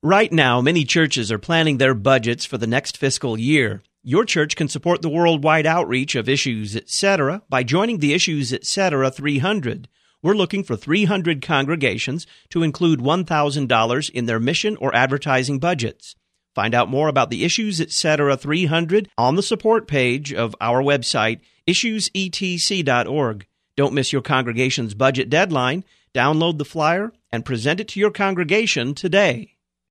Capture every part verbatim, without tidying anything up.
Right now, many churches are planning their budgets for the next fiscal year. Your church can support the worldwide outreach of Issues Etc. by joining the Issues Etc. three hundred. We're looking for three hundred congregations to include one thousand dollars in their mission or advertising budgets. Find out more about the Issues Etc. three hundred on the support page of our website, issues e t c dot org. Don't miss your congregation's budget deadline. Download the flyer and present it to your congregation today.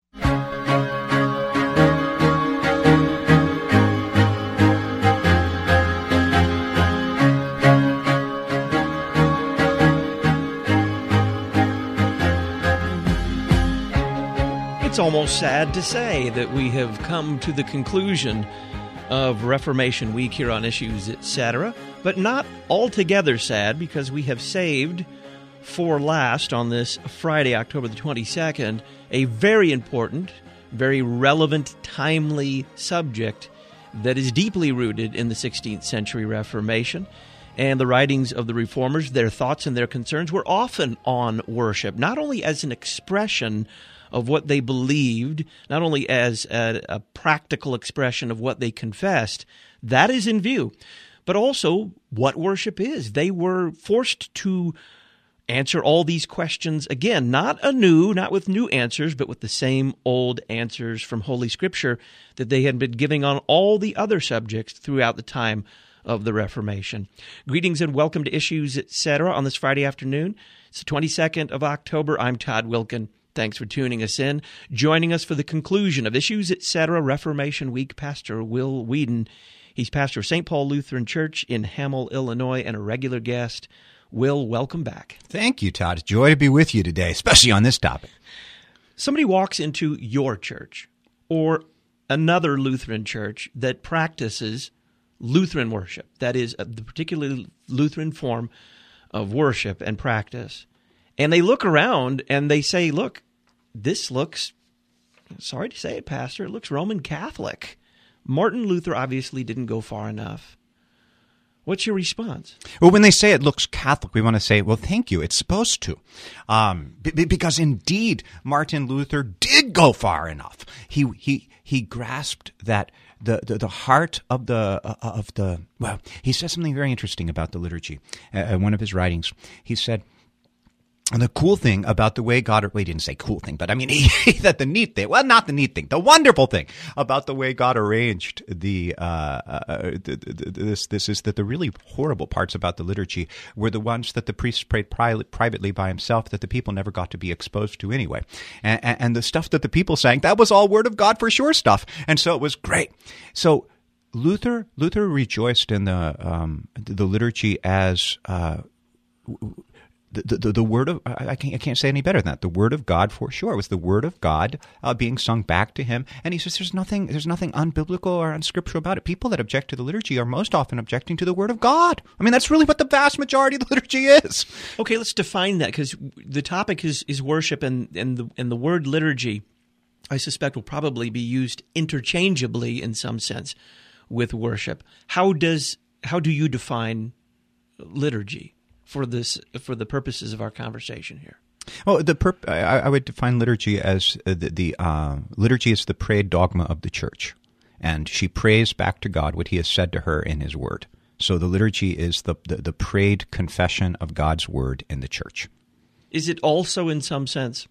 It's almost sad to say that we have come to the conclusion of Reformation Week here on Issues Etc., but not altogether sad, because we have saved for last on this Friday, October the twenty-second, a very important, very relevant, timely subject that is deeply rooted in the sixteenth century Reformation. And the writings of the Reformers, their thoughts and their concerns were often on worship, not only as an expression of what they believed, not only as a, a practical expression of what they confessed, that is in view, but also what worship is. They were forced to answer all these questions again, not anew, not with new answers, but with the same old answers from Holy Scripture that they had been giving on all the other subjects throughout the time of the Reformation. Greetings and welcome to Issues Etc. on this Friday afternoon. It's the twenty-second of October. I'm Todd Wilkin. Thanks for tuning us in. Joining us for the conclusion of Issues Etc. Reformation Week, Pastor Will Weedon. He's pastor of Saint Paul Lutheran Church in Hamel, Illinois, and a regular guest. Will, welcome back. Thank you, Todd. It's a joy to be with you today, especially on this topic. Somebody walks into your church or another Lutheran church that practices Lutheran worship, that is, the particular Lutheran form of worship and practice, and they look around and they say, look, this looks, sorry to say it, Pastor, it looks Roman Catholic. Martin Luther obviously didn't go far enough. What's your response? Well, when they say it looks Catholic, we want to say, well, thank you. It's supposed to. Um, b- because indeed, Martin Luther did go far enough. He he he grasped that the, the, the heart of the, uh, of the, well, he says something very interesting about the liturgy. Uh, in one of his writings, he said, and the cool thing about the way God, well, he didn't say cool thing, but I mean, he, that the neat thing, well, not the neat thing, the wonderful thing about the way God arranged the, uh, uh the, the, this, this is that the really horrible parts about the liturgy were the ones that the priest prayed pri- privately by himself that the people never got to be exposed to anyway. And, and, and the stuff that the people sang, that was all Word of God for sure stuff. And so it was great. So Luther, Luther rejoiced in the, um, the liturgy as, uh, The, the, the word of, I can't, I can't say any better than that. The word of God, for sure. It was the word of God uh, being sung back to him. And he says there's nothing, there's nothing unbiblical or unscriptural about it. People that object to the liturgy are most often objecting to the word of God. I mean, that's really what the vast majority of the liturgy is. Okay, let's define that, because the topic is, is worship, and, and, the, and the word liturgy, I suspect, will probably be used interchangeably in some sense with worship. How does, how do you define liturgy for this, for the purposes of our conversation here? Well, the perp- I, I would define liturgy as uh, the, the uh, liturgy is the prayed dogma of the church, and she prays back to God what He has said to her in His Word. So the liturgy is the the, the prayed confession of God's Word in the church. Is it also, in some sense,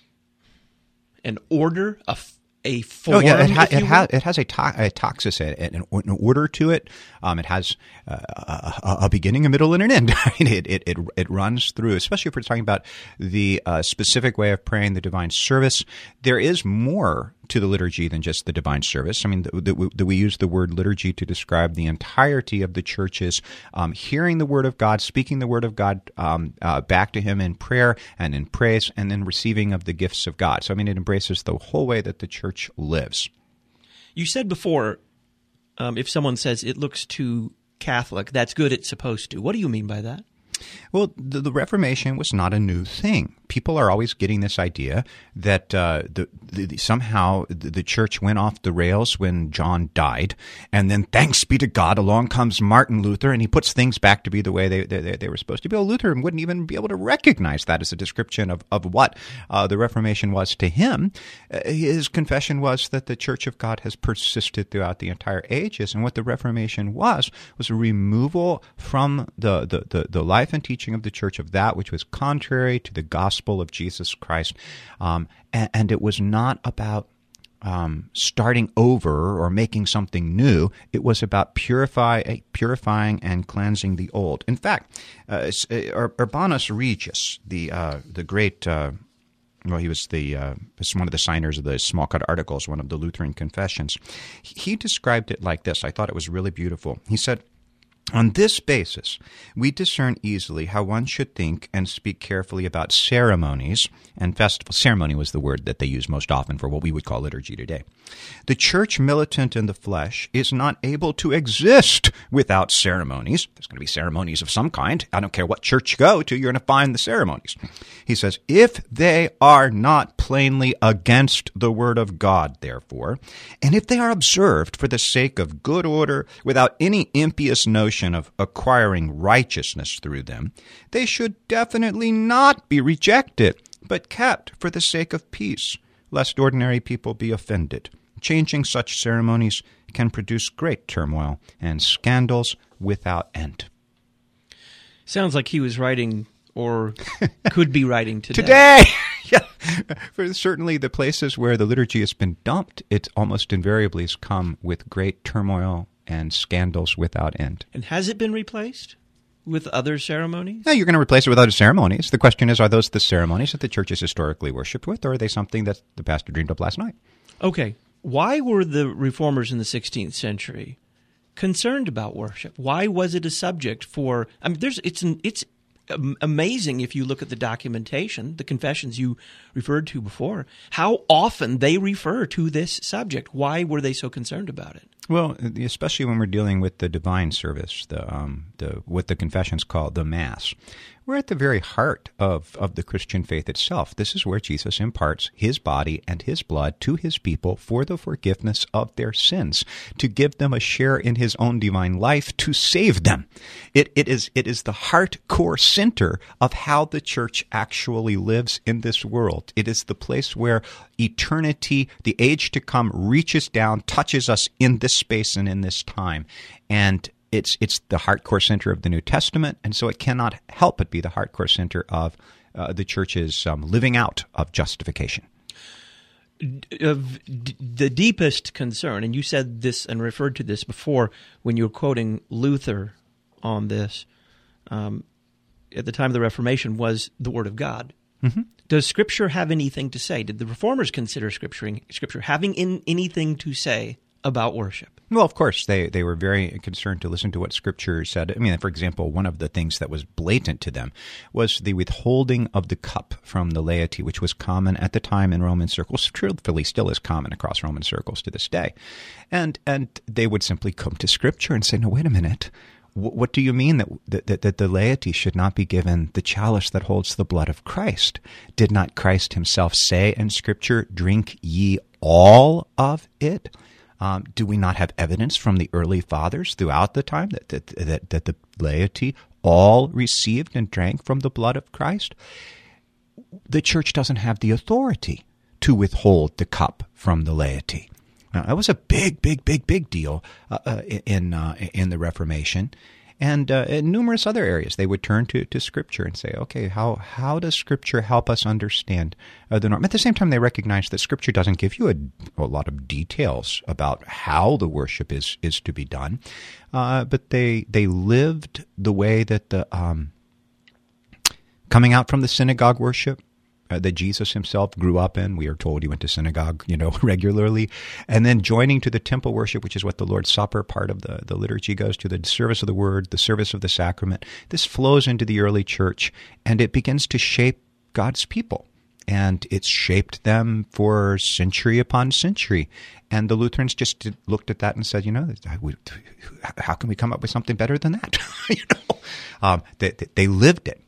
an order, a a form? Oh yeah, it, ha- it, ha- it has a, to- a toxis, an, an order to it. Um, it has uh, a, a beginning, a middle, and an end. it, it it it runs through, especially if we're talking about the uh, specific way of praying the divine service. There is more to the liturgy than just the divine service. I mean, that the, the, we use the word liturgy to describe the entirety of the church's um, hearing the word of God, speaking the word of God um, uh, back to Him in prayer and in praise, and then receiving of the gifts of God. So, I mean, it embraces the whole way that the church lives. You said before, um, if someone says it looks too Catholic, that's good, it's supposed to. What do you mean by that? Well, the, the Reformation was not a new thing. people are always getting this idea that uh, the, the, somehow the, the church went off the rails when John died, and then thanks be to God, along comes Martin Luther, and he puts things back to be the way they they, they were supposed to be. Well, Luther wouldn't even be able to recognize that as a description of, of what uh, the Reformation was to him. Uh, his confession was that the Church of God has persisted throughout the entire ages, and what the Reformation was was a removal from the, the, the, the life and teaching of the church of that which was contrary to the gospel of Jesus Christ. Um, and, and it was not about um, starting over or making something new. It was about purify, purifying and cleansing the old. In fact, uh, Urbanus Regis, the uh, the great uh, well, he was the uh, was one of the signers of the Small Cut Articles, one of the Lutheran confessions. He described it like this. I thought it was really beautiful. He said, "On this basis, we discern easily how one should think and speak carefully about ceremonies and festivals." Ceremony was the word that they use most often for what we would call liturgy today. "The church militant in the flesh is not able to exist without ceremonies." There's going to be ceremonies of some kind. I don't care what church you go to, you're going to find the ceremonies. He says, "If they are not plainly against the word of God, therefore, and if they are observed for the sake of good order without any impious notion of acquiring righteousness through them, they should definitely not be rejected, but kept for the sake of peace, lest ordinary people be offended. Changing such ceremonies can produce great turmoil and scandals without end." Sounds like he was writing, or could be writing today. Today! Yeah. For certainly the places where the liturgy has been dumped, it almost invariably has come with great turmoil and scandals without end. And has it been replaced with other ceremonies? Yeah, you're going to replace it with other ceremonies. The question is, are those the ceremonies that the church has historically worshipped with, or are they something that the pastor dreamed up last night? Okay. Why were the reformers in the sixteenth century concerned about worship? Why was it a subject for, I mean, there's it's an, it's amazing if you look at the documentation, the confessions you referred to before, how often they refer to this subject. Why were they so concerned about it? Well, especially when we're dealing with the divine service, the um, the what the confessions call the Mass. We're at the very heart of, of the Christian faith itself. This is where Jesus imparts his body and his blood to his people for the forgiveness of their sins, to give them a share in his own divine life, to save them. It, it is it is the heart core center of how the church actually lives in this world. It is the place where eternity, the age to come, reaches down, touches us in this space and in this time. And It's it's the heart core center of the New Testament, and so it cannot help but be the heart core center of uh, the church's um, living out of justification. Of d- the deepest concern, and you said this and referred to this before when you were quoting Luther on this, um, at the time of the Reformation, was the Word of God. Mm-hmm. Does Scripture have anything to say? Did the Reformers consider Scripture, Scripture having in, anything to say about worship? Well, of course, they, they were very concerned to listen to what Scripture said. I mean, for example, one of the things that was blatant to them was the withholding of the cup from the laity, which was common at the time in Roman circles, truthfully still is common across Roman circles to this day. And and they would simply come to Scripture and say, no, wait a minute. What do you mean that, that that the laity should not be given the chalice that holds the blood of Christ? Did not Christ himself say in Scripture, drink ye all of it? Um, do we not have evidence from the early fathers throughout the time that, that that that the laity all received and drank from the blood of Christ? The church doesn't have the authority to withhold the cup from the laity. Now, that was a big, big, big, big deal uh, uh, in uh, in the Reformation. And uh, in numerous other areas, they would turn to, to Scripture and say, okay, how how does Scripture help us understand uh, the norm? At the same time, they recognize that Scripture doesn't give you a, a lot of details about how the worship is is to be done, uh, but they they lived the way that the um, coming out from the synagogue worship Uh, that Jesus himself grew up in. We are told he went to synagogue, you know, regularly. And then joining to the temple worship, which is what the Lord's Supper, part of the, the liturgy, goes to, the service of the Word, the service of the sacrament. This flows into the early church, and it begins to shape God's people. And it's shaped them for century upon century. And the Lutherans just did, looked at that and said, you know, how can we come up with something better than that? you know, um, they, they lived it.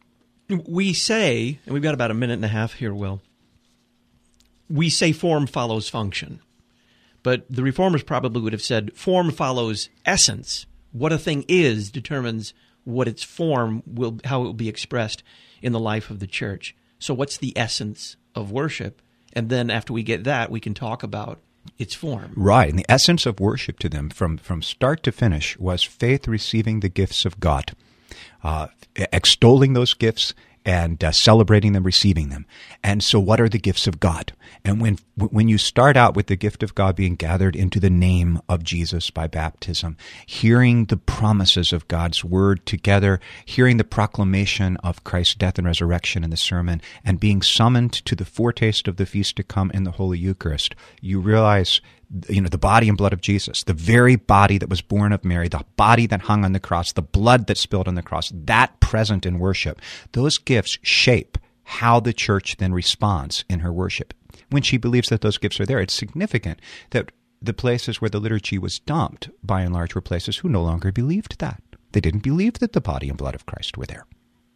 We say, and we've got about a minute and a half here, Will, we say form follows function. But the Reformers probably would have said form follows essence. What a thing is determines what its form will, how it will be expressed in the life of the church. So what's the essence of worship? And then after we get that, we can talk about its form. Right. And the essence of worship to them from, from start to finish was faith receiving the gifts of God, uh, extolling those gifts and uh, celebrating them, receiving them. And so what are the gifts of God? And when when you start out with the gift of God being gathered into the name of Jesus by baptism, hearing the promises of God's word together, hearing the proclamation of Christ's death and resurrection in the sermon, and being summoned to the foretaste of the feast to come in the Holy Eucharist, you realize, you know, the body and blood of Jesus, the very body that was born of Mary, the body that hung on the cross, the blood that spilled on the cross, that present in worship, those gifts shape how the church then responds in her worship. When she believes that those gifts are there, it's significant that the places where the liturgy was dumped, by and large, were places who no longer believed that. They didn't believe that the body and blood of Christ were there.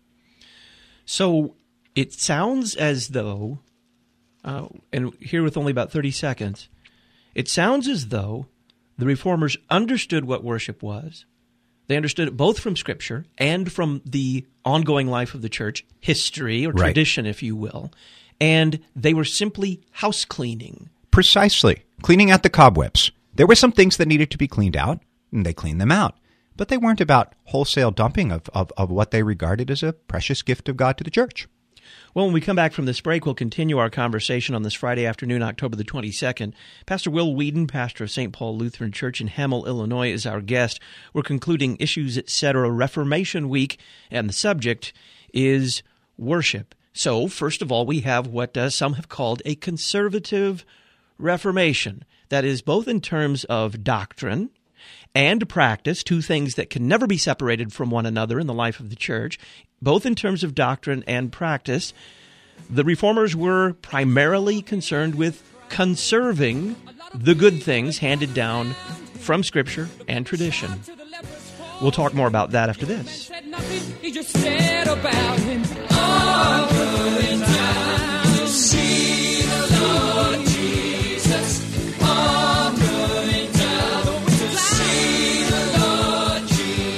So it sounds as though, uh, and here with only about thirty seconds, it sounds as though the Reformers understood what worship was. They understood it both from Scripture and from the ongoing life of the church, history or Right. tradition, if you will, and they were simply house cleaning. Precisely. Cleaning out the cobwebs. There were some things that needed to be cleaned out, and they cleaned them out. But they weren't about wholesale dumping of, of, of what they regarded as a precious gift of God to the church. Well, when we come back from this break, we'll continue our conversation on this Friday afternoon, October the twenty-second. Pastor Will Whedon, pastor of Saint Paul Lutheran Church in Hamel, Illinois, is our guest. We're concluding Issues, et cetera. Reformation Week, and the subject is worship. So, first of all, we have what uh, some have called a conservative Reformation. That is, both in terms of doctrine and practice, two things that can never be separated from one another in the life of the church, both in terms of doctrine and practice. The Reformers were primarily concerned with conserving the good things handed down from Scripture and tradition. We'll talk more about that after this. He just said about him, all good and down to see the Lord Jesus. All good and down to see the Lord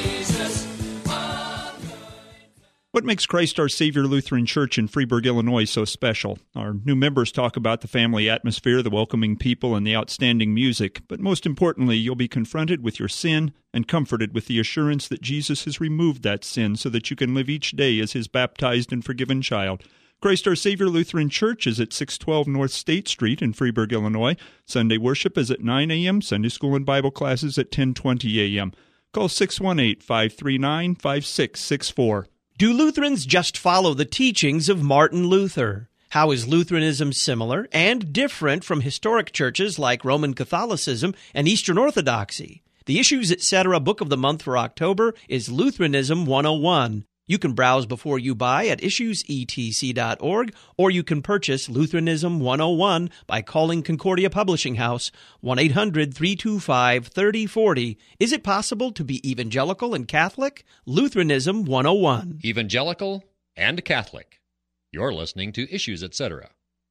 Jesus. All good. What makes Christ Our Savior Lutheran Church in Freeburg, Illinois so special? Our new members talk about the family atmosphere, the welcoming people, and the outstanding music. But most importantly, you'll be confronted with your sin and comforted with the assurance that Jesus has removed that sin so that you can live each day as His baptized and forgiven child. Christ Our Savior Lutheran Church is at six twelve North State Street in Freeburg, Illinois. Sunday worship is at nine a.m., Sunday school and Bible classes at ten twenty a.m. Call six one eight, five three nine, five six six four. Do Lutherans just follow the teachings of Martin Luther? How is Lutheranism similar and different from historic churches like Roman Catholicism and Eastern Orthodoxy? The Issues, et cetera. Book of the month for October is Lutheranism one oh one. You can browse before you buy at issues e t c dot org, or you can purchase Lutheranism one oh one by calling Concordia Publishing House, one eight hundred, three two five, three oh four oh. Is it possible to be evangelical and Catholic? Lutheranism one oh one. Evangelical and Catholic. You're listening to Issues, et cetera.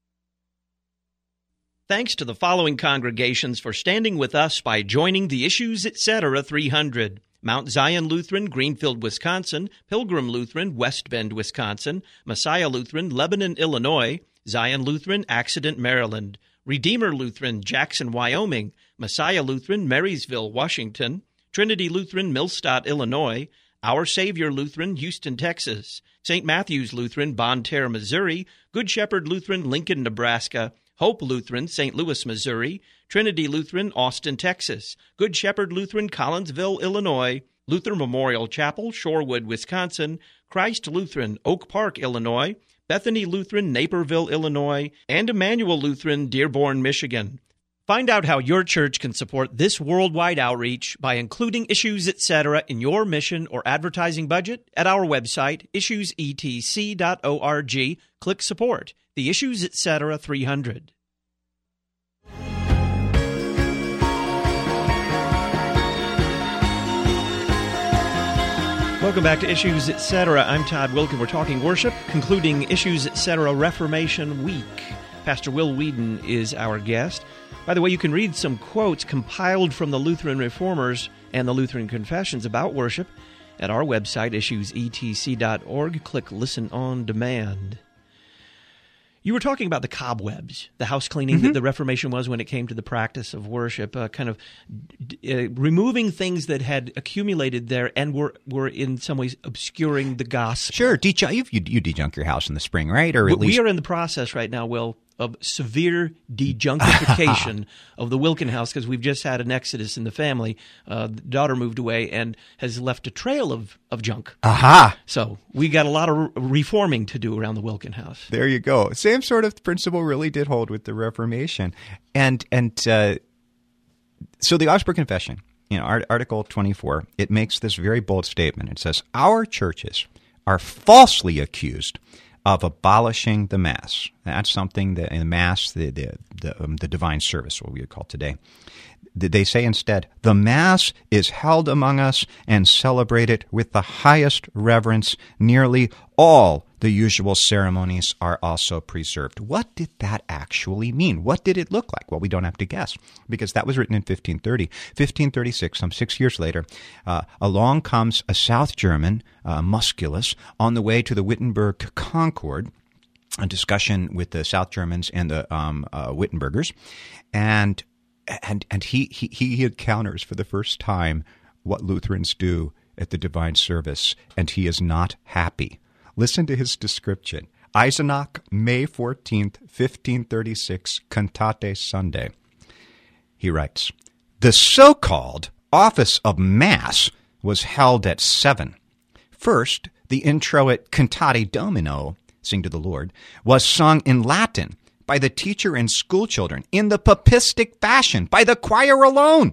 Thanks to the following congregations for standing with us by joining the Issues, et cetera. three hundred. Mount Zion Lutheran, Greenfield, Wisconsin; Pilgrim Lutheran, West Bend, Wisconsin; Messiah Lutheran, Lebanon, Illinois; Zion Lutheran, Accident, Maryland; Redeemer Lutheran, Jackson, Wyoming; Messiah Lutheran, Marysville, Washington; Trinity Lutheran, Millstadt, Illinois; Our Savior Lutheran, Houston, Texas; Saint Matthew's Lutheran, Bonne Terre, Missouri; Good Shepherd Lutheran, Lincoln, Nebraska; Hope Lutheran, Saint Louis, Missouri; Trinity Lutheran, Austin, Texas; Good Shepherd Lutheran, Collinsville, Illinois; Luther Memorial Chapel, Shorewood, Wisconsin; Christ Lutheran, Oak Park, Illinois; Bethany Lutheran, Naperville, Illinois; and Emmanuel Lutheran, Dearborn, Michigan. Find out how your church can support this worldwide outreach by including Issues, et cetera. in your mission or advertising budget at our website, issues e t c dot org. Click Support. The Issues, et cetera. three hundred. Welcome back to Issues Etc. I'm Todd Wilken. We're talking worship, concluding Issues Etc. Reformation Week. Pastor Will Whedon is our guest. By the way, you can read some quotes compiled from the Lutheran Reformers and the Lutheran Confessions about worship at our website, issues e t c dot org. Click Listen on Demand. You were talking about the cobwebs, the house cleaning Mm-hmm. that the Reformation was when it came to the practice of worship, uh, kind of uh, removing things that had accumulated there and were, were in some ways obscuring the gospel. Sure, de- you, you you dejunk your house in the spring, right? Or at We least are in the process right now, Will, of severe dejunkification of the Wilken house because we've just had an exodus in the family. Uh, the daughter moved away and has left a trail of, of junk. aha. So we got a lot of re- reforming to do around the Wilken house. There you go. Same sort of principle really did hold with the Reformation, and and uh, so the Augsburg Confession, you know, Art- Article twenty-four, it makes this very bold statement. It says our churches are falsely accused of abolishing the Mass. That's something that in the Mass, the the the, um, the divine service, what we would call today. They say instead, the Mass is held among us and celebrated with the highest reverence. Nearly all the usual ceremonies are also preserved. What did that actually mean? What did it look like? Well, we don't have to guess, because that was written in fifteen thirty. fifteen thirty-six, some six years later, uh, along comes a South German, uh, Musculus, on the way to the Wittenberg Concord, a discussion with the South Germans and the um, uh, Wittenbergers, and and and he, he he encounters for the first time what Lutherans do at the divine service, and he is not happy. Listen to his description. Eisenach, May fourteenth, fifteen thirty-six, Cantate Sunday. He writes, the so-called office of Mass was held at seven. First, the introit Cantate Domino, Sing to the Lord, was sung in Latin by the teacher and schoolchildren in the papistic fashion, by the choir alone.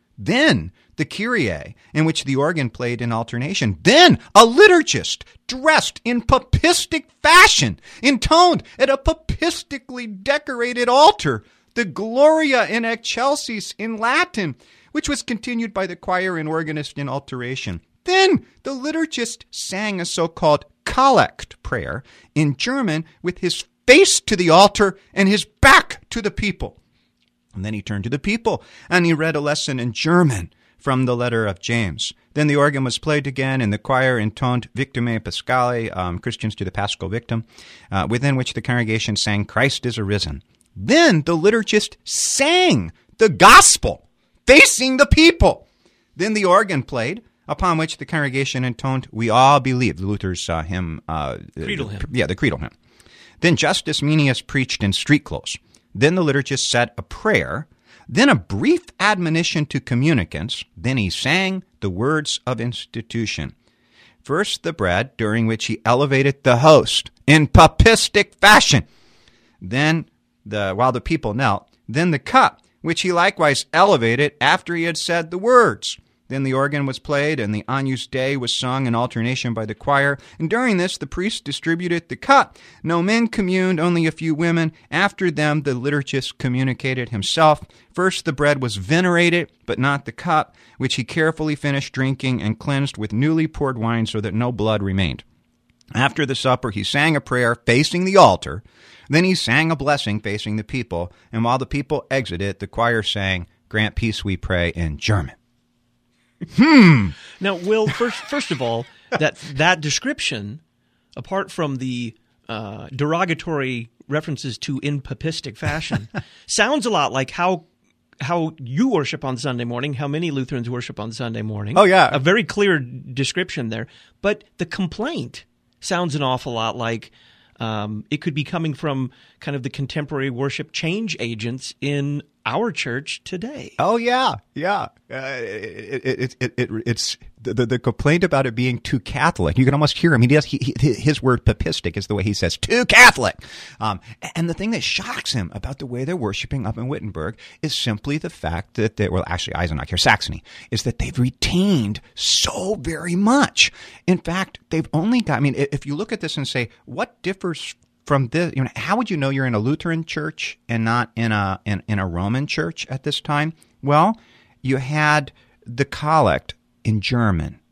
Then the Kyrie, in which the organ played in alternation. Then a liturgist dressed in papistic fashion, intoned at a papistically decorated altar, the Gloria in Excelsis in Latin, which was continued by the choir and organist in alteration. Then the liturgist sang a so-called collect prayer in German with his face to the altar and his back to the people. And then he turned to the people and he read a lesson in German from the letter of James. Then the organ was played again, and the choir intoned Victimae Paschali, um, Christians to the Paschal Victim, uh, within which the congregation sang, Christ is arisen. Then the liturgist sang the gospel, facing the people. Then the organ played, upon which the congregation intoned, We all believe, Luther's uh, hymn. Uh, Creedal hymn. Yeah, the creedal hymn. Then Justus Menius preached in street clothes. Then the liturgist said a prayer, then a brief admonition to communicants, then he sang the words of institution. First the bread, during which he elevated the host in papistic fashion. Then, the while the people knelt, then the cup, which he likewise elevated after he had said the words. Then the organ was played, and the Agnus Dei was sung in alternation by the choir. And during this, the priest distributed the cup. No men communed, only a few women. After them, the liturgist communicated himself. First, the bread was venerated, but not the cup, which he carefully finished drinking and cleansed with newly poured wine so that no blood remained. After the supper, he sang a prayer facing the altar. Then he sang a blessing facing the people. And while the people exited, the choir sang, Grant peace, we pray, in German. Hmm. Now, Will, first, first of all, that that description, apart from the uh, derogatory references to in papistic fashion, sounds a lot like how how you worship on Sunday morning, how many Lutherans worship on Sunday morning. Oh, yeah. A very clear description there. But the complaint sounds an awful lot like um, it could be coming from kind of the contemporary worship change agents in our church today. Oh yeah, yeah. Uh, it, it, it, it, it's the, the complaint about it being too Catholic. You can almost hear him. He does. He, he, his word papistic is the way he says too Catholic. Um, and the thing that shocks him about the way they're worshiping up in Wittenberg is simply the fact that they well, actually Eisenach here, Saxony, is that they've retained so very much. In fact, they've only got. I mean, if you look at this and say, what differs from this, you know, how would you know you're in a Lutheran church and not in a in, in a Roman church at this time? Well, you had the collect in German,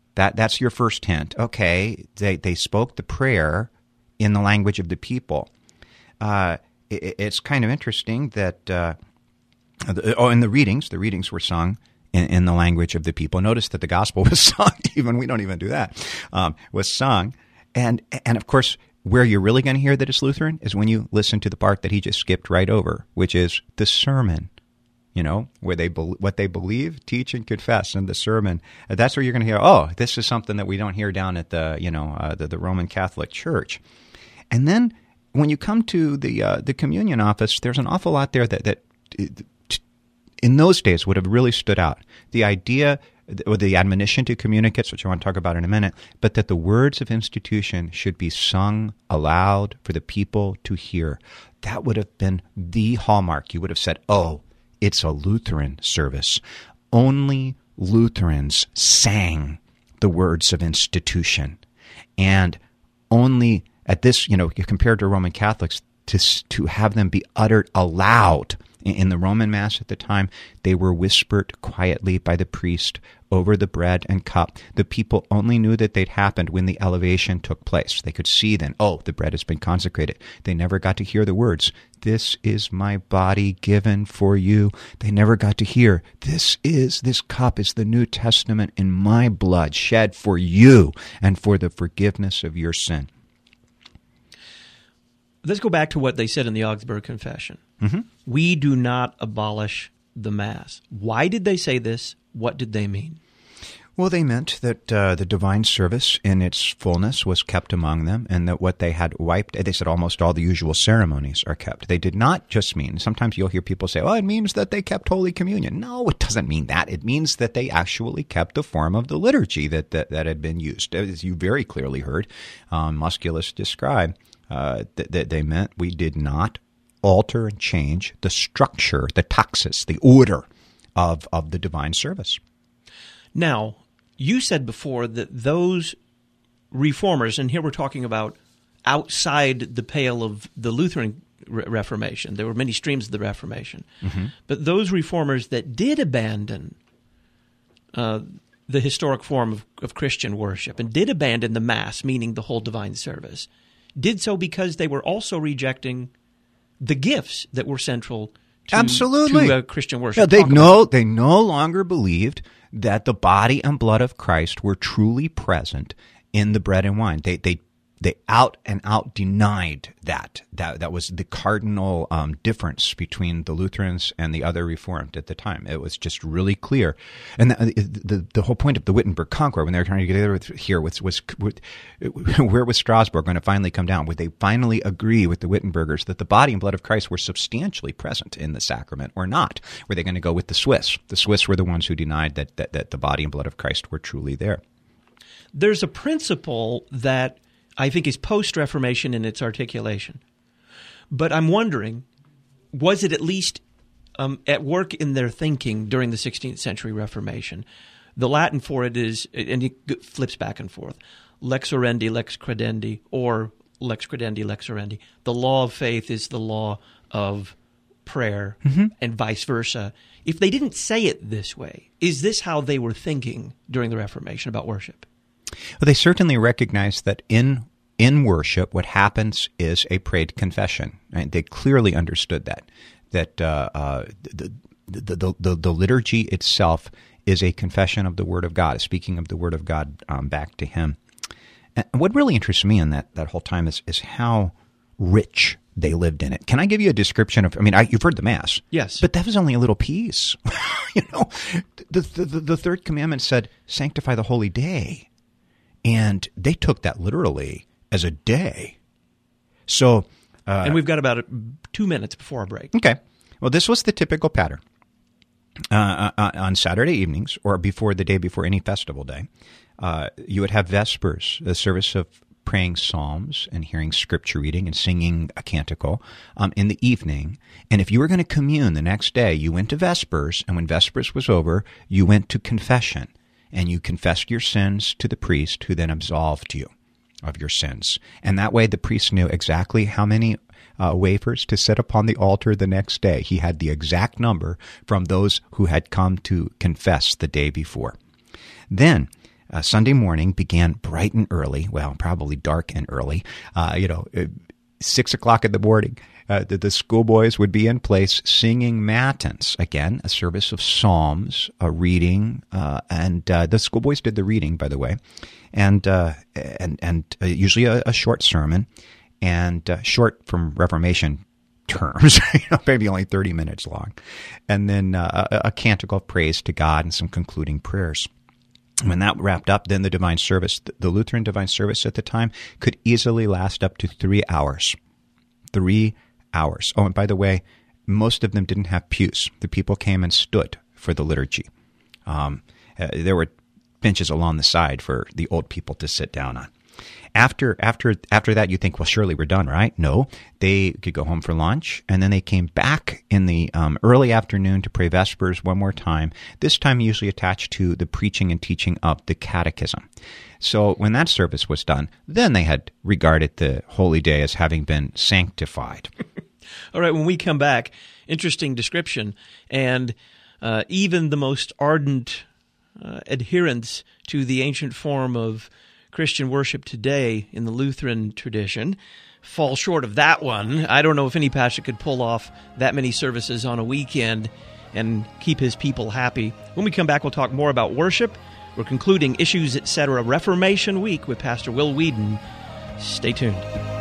That that's your first hint. Okay, they they spoke the prayer in the language of the people. Uh, it, it's kind of interesting that uh, the, oh, in the readings, the readings were sung in, in the language of the people. Notice that the gospel was sung. Even we don't even do that. Um, was sung, and and of course, where you're really going to hear that it's Lutheran is when you listen to the part that he just skipped right over, which is the sermon. You know, where they be- what they believe, teach, and confess in the sermon. That's where you're going to hear, oh, this is something that we don't hear down at the, you know, uh, the, the Roman Catholic Church. And then when you come to the uh, the communion office, there's an awful lot there that, that in those days would have really stood out. The idea, or the admonition to communicants, which I want to talk about in a minute, but that the words of institution should be sung aloud for the people to hear. That would have been the hallmark. You would have said, oh, it's a Lutheran service. Only Lutherans sang the words of institution. And only at this, you know, compared to Roman Catholics, to, to have them be uttered aloud. In the Roman Mass at the time, they were whispered quietly by the priest over the bread and cup. The people only knew that they'd happened when the elevation took place. They could see then, oh, the bread has been consecrated. They never got to hear the words, this is my body given for you. They never got to hear, this is, this cup is the New Testament in my blood shed for you and for the forgiveness of your sin. Let's go back to what they said in the Augsburg Confession. Mm-hmm. We do not abolish the Mass. Why did they say this? What did they mean? Well, they meant that uh, the divine service in its fullness was kept among them, and that what they had wiped, they said almost all the usual ceremonies are kept. They did not just mean, sometimes you'll hear people say, oh, it means that they kept Holy Communion. No, it doesn't mean that. It means that they actually kept the form of the liturgy that, that, that had been used. As you very clearly heard um, Musculus describe, uh, that, that they meant we did not alter and change the structure, the taxis, the order of, of the divine service. Now, you said before that those reformers, and here we're talking about outside the pale of the Lutheran Re- Reformation. There were many streams of the Reformation. Mm-hmm. But those reformers that did abandon uh, the historic form of, of Christian worship and did abandon the Mass, meaning the whole divine service, did so because they were also rejecting the gifts that were central to, Absolutely. to uh, Christian worship. Yeah, they Talk no, they no longer believed that the body and blood of Christ were truly present in the bread and wine. They they they out and out denied that. That that was the cardinal um, difference between the Lutherans and the other Reformed at the time. It was just really clear. And the the, the whole point of the Wittenberg Concord, when they were trying to get together with, here, was, was where was Strasbourg going to finally come down? Would they finally agree with the Wittenbergers that the body and blood of Christ were substantially present in the sacrament or not? Were they going to go with the Swiss? The Swiss were the ones who denied that that, that the body and blood of Christ were truly there. There's a principle that I think is post-Reformation in its articulation. But I'm wondering, was it at least um, at work in their thinking during the sixteenth century Reformation? The Latin for it is, and it flips back and forth, lex orandi, lex credendi, or lex credendi, lex orandi. The law of faith is the law of prayer, mm-hmm. and vice versa. If they didn't say it this way, is this how they were thinking during the Reformation about worship? Well, they certainly recognized that in in worship, what happens is a prayed confession. Right? They clearly understood that that uh, uh, the, the, the the the liturgy itself is a confession of the Word of God, a speaking of the Word of God um, back to Him. And what really interests me in that that whole time is is how rich they lived in it. Can I give you a description of? I mean, I, you've heard the Mass, yes, but that was only a little piece. you know, the, the the the third commandment said, "Sanctify the holy day." And they took that literally as a day. So, uh, and we've got about two minutes before our break. Okay. Well, this was the typical pattern. Uh, uh, on Saturday evenings or before the day before any festival day, uh, you would have Vespers, the service of praying psalms and hearing scripture reading and singing a canticle um, in the evening. And if you were going to commune the next day, you went to Vespers, and when Vespers was over, you went to confession. And you confessed your sins to the priest, who then absolved you of your sins. And that way the priest knew exactly how many uh, wafers to set upon the altar the next day. He had the exact number from those who had come to confess the day before. Then, uh, Sunday morning began bright and early. Well, probably dark and early. Uh, you know, six o'clock in the morning. Uh, the, the schoolboys would be in place singing matins. Again, a service of psalms, a reading, uh, and uh, the schoolboys did the reading, by the way, and uh, and and uh, usually a, a short sermon, and uh, short from Reformation terms, you know, maybe only thirty minutes long, and then uh, a, a canticle of praise to God and some concluding prayers. When that wrapped up, then the divine service, the Lutheran divine service at the time, could easily last up to three hours. Three hours. Oh, and by the way, most of them didn't have pews. The people came and stood for the liturgy. Um, uh, there were benches along the side for the old people to sit down on. After after after that, you think, well, surely we're done, right? No, they could go home for lunch, and then they came back in the um, early afternoon to pray Vespers one more time, this time usually attached to the preaching and teaching of the catechism. So when that service was done, then they had regarded the holy day as having been sanctified. All right, when we come back, interesting description, and uh, even the most ardent uh, adherents to the ancient form of Christian worship today in the Lutheran tradition fall short of that one. I don't know if any pastor could pull off that many services on a weekend and keep his people happy. When we come back, we'll talk more about worship. We're concluding Issues, et cetera. Reformation Week with Pastor Will Weedon. Stay tuned.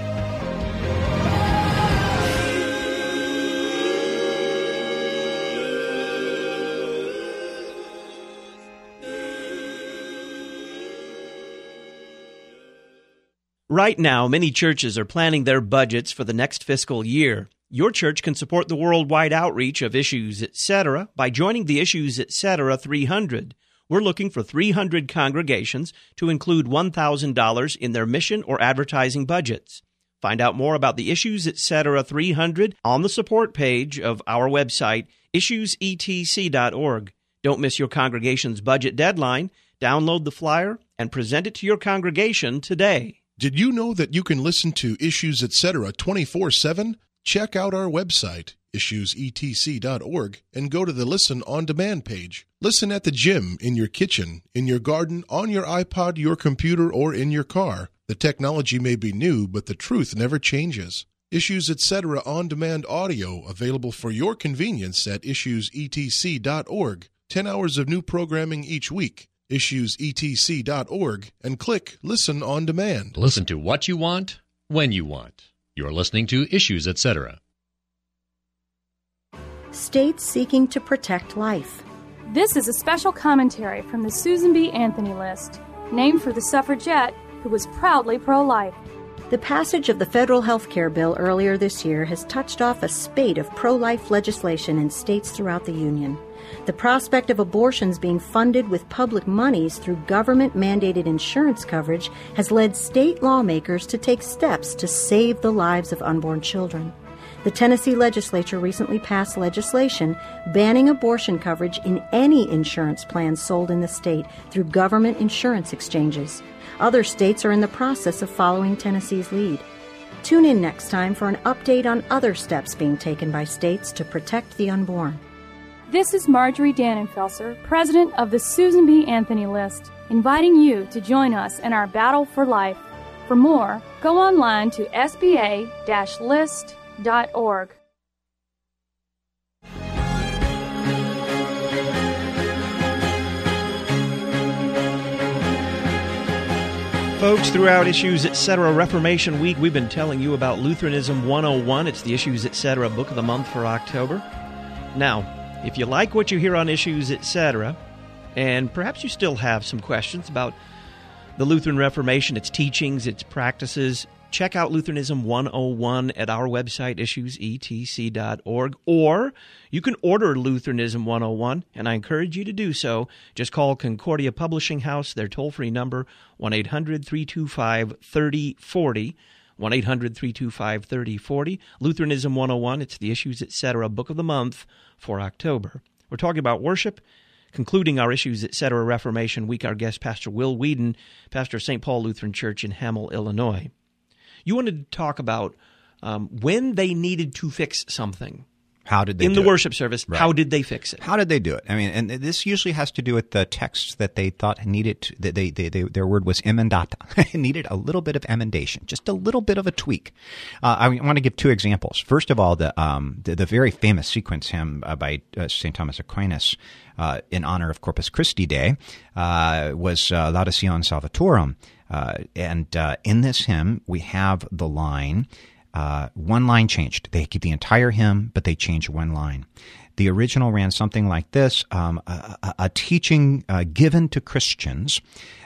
Right now, many churches are planning their budgets for the next fiscal year. Your church can support the worldwide outreach of Issues, et cetera by joining the Issues, et cetera three hundred. We're looking for three hundred congregations to include one thousand dollars in their mission or advertising budgets. Find out more about the Issues, et cetera three hundred on the support page of our website, issues e t c dot org. Don't miss your congregation's budget deadline. Download the flyer and present it to your congregation today. Did you know that you can listen to Issues, et cetera twenty-four seven? Check out our website, issues e t c dot org, and go to the Listen on Demand page. Listen at the gym, in your kitchen, in your garden, on your iPod, your computer, or in your car. The technology may be new, but the truth never changes. Issues, et cetera on demand audio available for your convenience at issues e t c dot org. Ten hours of new programming each week. issues e t c dot org and click Listen on Demand. Listen to what you want, when you want. You're listening to Issues, et cetera. States seeking to protect life. This is a special commentary from the Susan B. Anthony List, named for the suffragette who was proudly pro-life. The passage of the federal health care bill earlier this year has touched off a spate of pro-life legislation in states throughout the Union. The prospect of abortions being funded with public monies through government-mandated insurance coverage has led state lawmakers to take steps to save the lives of unborn children. The Tennessee legislature recently passed legislation banning abortion coverage in any insurance plan sold in the state through government insurance exchanges. Other states are in the process of following Tennessee's lead. Tune in next time for an update on other steps being taken by states to protect the unborn. This is Marjorie Dannenfelser, president of the Susan B. Anthony List, inviting you to join us in our battle for life. For more, go online to s b a dash list dot org. Folks, throughout Issues, et cetera. Reformation Week, we've been telling you about Lutheranism one oh one. It's the Issues, et cetera. book of the month for October. Now, if you like what you hear on Issues, et cetera, and perhaps you still have some questions about the Lutheran Reformation, its teachings, its practices, check out Lutheranism one oh one at our website, issues e t c dot org, or you can order Lutheranism one oh one, and I encourage you to do so. Just call Concordia Publishing House, their toll-free number, one eight hundred three two five three oh four oh, one eight hundred three two five three oh four oh. Lutheranism one oh one, it's the Issues, et cetera. book of the month for October. We're talking about worship, concluding our Issues, et cetera. Reformation Week. Our guest, Pastor Will Weedon, pastor of Saint Paul Lutheran Church in Hamel, Illinois. You wanted to talk about um, when they needed to fix something. How did they in do the it? worship service. Right. How did they fix it? How did they do it? I mean, and this usually has to do with the texts that they thought needed, to, that they, they, they, their word was emendata. It needed a little bit of emendation, just a little bit of a tweak. Uh, I want to give two examples. First of all, the um, the, the very famous sequence hymn uh, by uh, Saint Thomas Aquinas uh, in honor of Corpus Christi Day uh, was uh, Lauda Sion Salvatorum. Uh, and uh, in this hymn, we have the line, Uh, one line changed. They keep the entire hymn, but they change one line. The original ran something like this, um, a, a, a teaching uh, given to Christians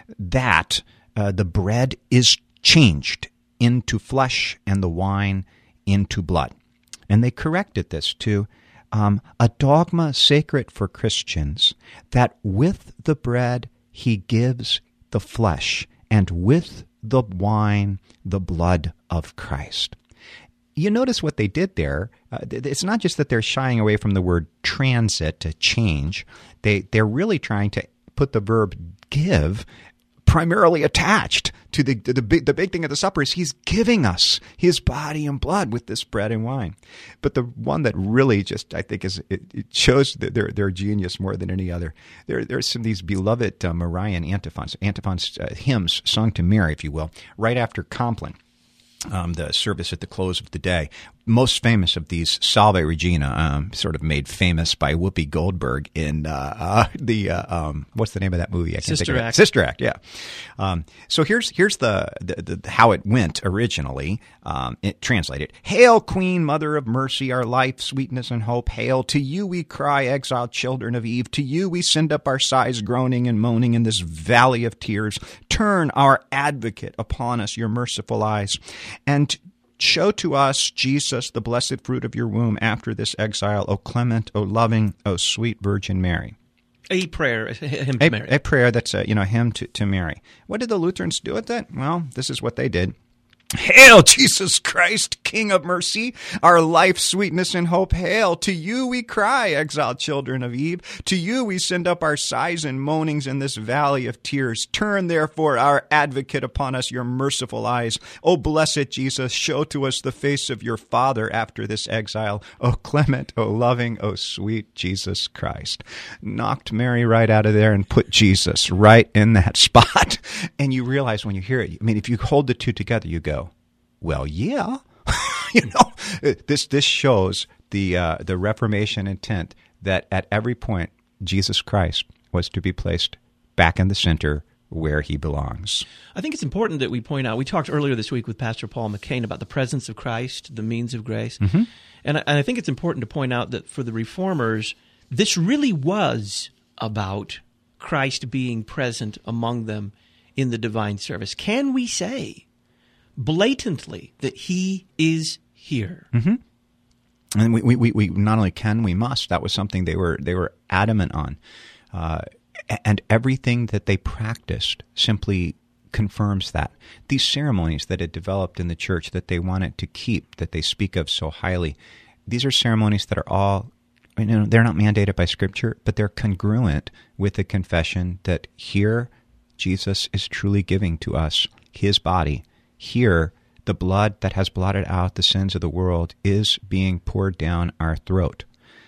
that uh, the bread is changed into flesh and the wine into blood. And they corrected this to um, a dogma sacred for Christians, that with the bread he gives the flesh, and with the wine the blood of Christ. You notice what they did there. Uh, it's not just that they're shying away from the word transit, to change. They, they're really trying to put the verb give primarily attached to the, the, big, the big thing of the supper is he's giving us his body and blood with this bread and wine. But the one that really just, I think, is it, it shows their, their genius more than any other. There, there's some of these beloved uh, Marian antiphons, antiphons uh, hymns sung to Mary, if you will, right after Compline. Um, the service at the close of the day. Most famous of these, Salve Regina, um, sort of made famous by Whoopi Goldberg in uh, uh, the uh, um, what's the name of that movie? I can't Sister think of it. Act. Sister Act, yeah. Um, so here's here's the, the, the how it went originally. Um, it translated: "Hail, Queen, Mother of Mercy, our life, sweetness, and hope. Hail, to you we cry, exiled children of Eve. To you we send up our sighs, groaning and moaning in this valley of tears. Turn, our advocate, upon us your merciful eyes, and show to us, Jesus, the blessed fruit of your womb after this exile. O clement, O loving, O sweet Virgin Mary." A prayer, a hymn to A, Mary. a prayer that's a, you know, hymn to, to Mary. What did the Lutherans do with that? Well, this is what they did. "Hail, Jesus Christ, King of mercy, our life, sweetness, and hope. Hail, to you we cry, exiled children of Eve. To you we send up our sighs and moanings in this valley of tears. Turn, therefore, our advocate, upon us your merciful eyes. O blessed Jesus, show to us the face of your Father after this exile. O clement, O loving, O sweet Jesus Christ." Knocked Mary right out of there and put Jesus right in that spot. And you realize when you hear it, I mean, if you hold the two together, you go, well, yeah, you know, this this shows the uh, the Reformation intent that at every point Jesus Christ was to be placed back in the center where he belongs. I think it's important that we point out, we talked earlier this week with Pastor Paul McCain about the presence of Christ, the means of grace. Mm-hmm. And, I, and I think it's important to point out that for the Reformers, this really was about Christ being present among them in the divine service. Can we say blatantly that he is here? Mm-hmm. And we, we, we not only can, we must. That was something they were they were adamant on. Uh, and everything that they practiced simply confirms that. These ceremonies that had developed in the church that they wanted to keep, that they speak of so highly, these are ceremonies that are all, you know, they're not mandated by Scripture, but they're congruent with the confession that here Jesus is truly giving to us his body. Here, the blood that has blotted out the sins of the world is being poured down our throat.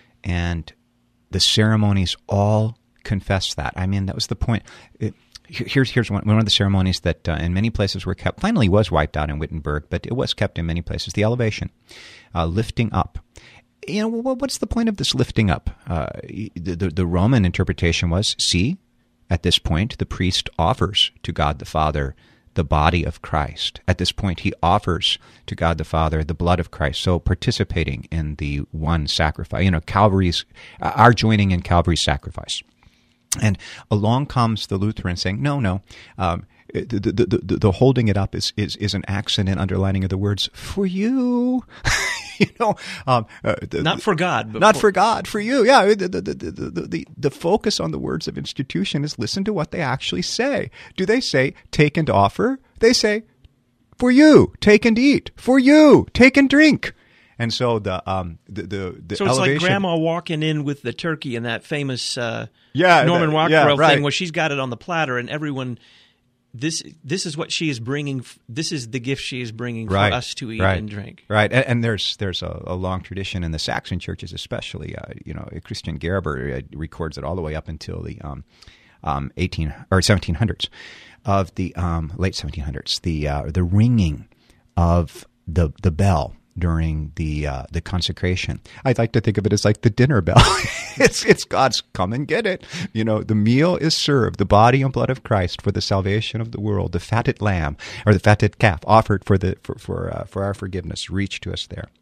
And the ceremonies all confess that. I mean, that was the point. It, here's here's one, one of the ceremonies that uh, in many places were kept, finally was wiped out in Wittenberg, but it was kept in many places. The elevation, uh, lifting up. You know, what's the point of this lifting up? Uh, the, the, the Roman interpretation was, see, at this point, the priest offers to God the Father the body of Christ. At this point, he offers to God the Father the blood of Christ. So participating in the one sacrifice, you know, Calvary's, uh, our joining in Calvary's sacrifice. And along comes the Lutheran saying, no, no, um, the, the, the, the, the holding it up is, is, is an accident underlining of the words, for you. You know, um, uh, the, not for God, but not for, for God, for you. Yeah, the the, the the the the focus on the words of institution is listen to what they actually say. Do they say take and offer? They say for you, take and eat. For you, take and drink. And so the um the the, the so it's elevation, like Grandma walking in with the turkey in that famous uh, yeah, Norman that, Rockwell yeah, right. thing where she's got it on the platter and everyone this this is what she is bringing. This is the gift she is bringing right. for us to eat right. and drink. Right, and, and there's there's a, a long tradition in the Saxon churches, especially. Uh, you know, Christian Gerber uh, records it all the way up until the um, um, eighteen or seventeen hundreds of the um, late seventeen hundreds. The uh, the ringing of the the bell during the uh, the consecration. I'd like to think of it as like the dinner bell. it's it's God's come and get it. You know, the meal is served, the body and blood of Christ for the salvation of the world, the fatted lamb or the fatted calf offered for the for for, uh, for our forgiveness reached to us there.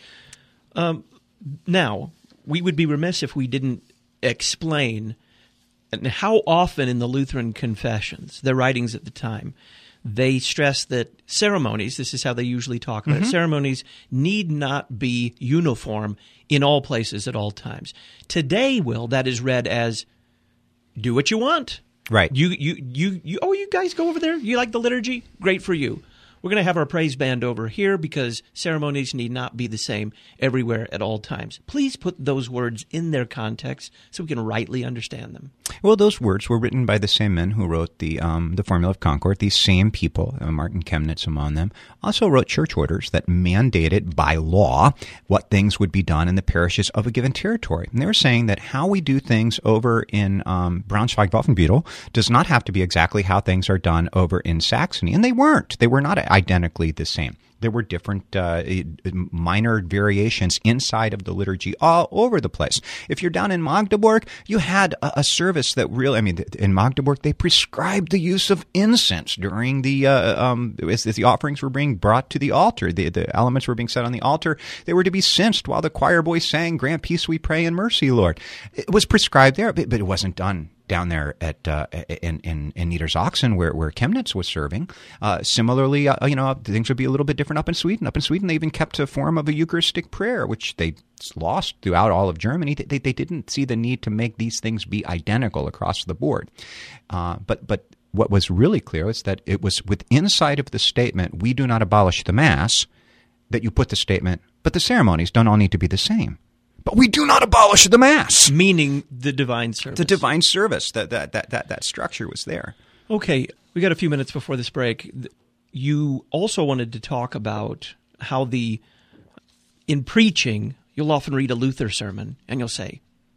Um, now, we would be remiss if we didn't explain how often in the Lutheran confessions, their writings at the time, they stress that ceremonies, this is how they usually talk about mm-hmm. it, ceremonies need not be uniform in all places at all times. Today, Will, that is read as, do what you want. Right. You, you, you, you. Oh, you guys go over there? You like the liturgy? Great for you. We're going to have our praise band over here because ceremonies need not be the same everywhere at all times. Please put those words in their context so we can rightly understand them. Well, those words were written by the same men who wrote the um, the Formula of Concord. These same people, uh, Martin Chemnitz among them, also wrote church orders that mandated by law what things would be done in the parishes of a given territory. And they were saying that how we do things over in um, Braunschweig-Wolfenbüttel does not have to be exactly how things are done over in Saxony. And they weren't. They were not identically the same. There were different uh, minor variations inside of the liturgy all over the place. If you're down in Magdeburg, you had a, a service that really, I mean, in Magdeburg, they prescribed the use of incense during the, uh, um, as, as the offerings were being brought to the altar. The, the elements were being set on the altar. They were to be censed while the choir boys sang, "Grant peace we pray and mercy, Lord." It was prescribed there, but, but it wasn't done down there at uh, in, in in Niedersachsen, where where Chemnitz was serving. Uh, similarly, uh, you know, things would be a little bit different up in Sweden. Up in Sweden, they even kept a form of a Eucharistic prayer, which they lost throughout all of Germany. They they didn't see the need to make these things be identical across the board. Uh, but but what was really clear is that it was with inside of the statement, "We do not abolish the Mass," that you put the statement, "But the ceremonies don't all need to be the same." But we do not abolish the Mass. Meaning the divine service. The divine service. That that that that, that structure was there. Okay, we got a few minutes before this break. You also wanted to talk about how the, in preaching, you'll often read a Luther sermon, and you'll say,